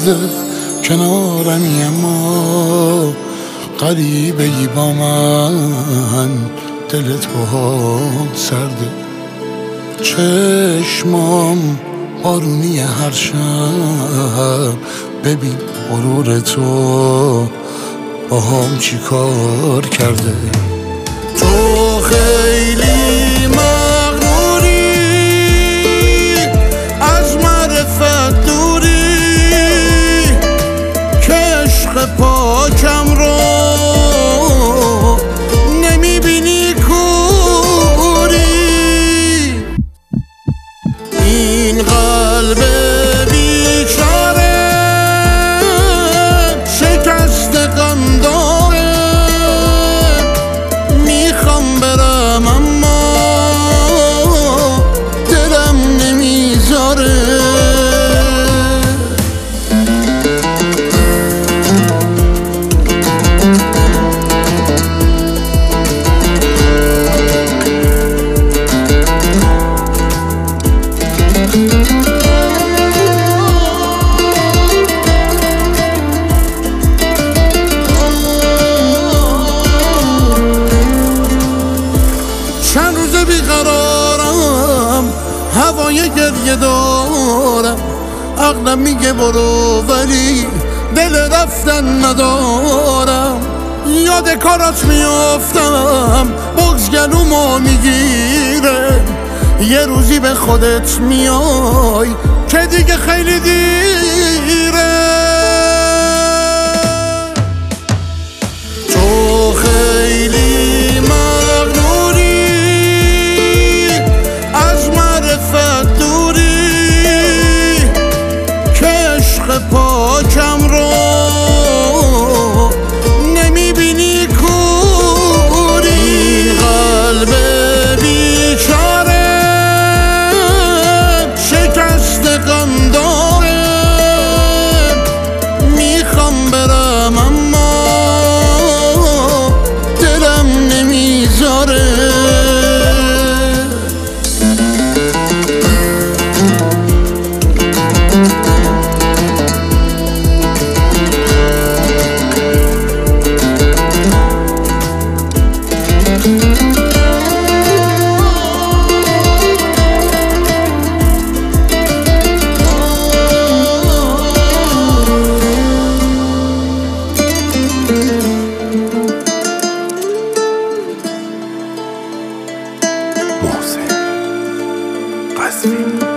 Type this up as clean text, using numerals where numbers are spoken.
روزه کنارمی اما غریبه ای با من، دلت باهام سرده. چشمام بارونی هر شب، ببین غرور تو باهام چی کار کرده. تو خیلی مغروری، از معرفت دوری، که عشق پاکم رو نمیبینی کوری. این قلب بیچاره شکست غم داره، میخوام برم اما دلم نمیذاره. چند روزه بیقرارم، هوای گریه دارم، عقلم میگه برو ولی دل رفتن ندارم. یاد کارات میافتم، بغض گلومو میگیره. یه روزی به خودت میای که دیگه خیلی دیره. تو خیلی مغروری، از معرفت دوری، که عشق پاکم رو نمیبینی کوری. این قلب بیچاره شکست غم داره، میخوام برم اما دلم نمیذاره. محسن قصبی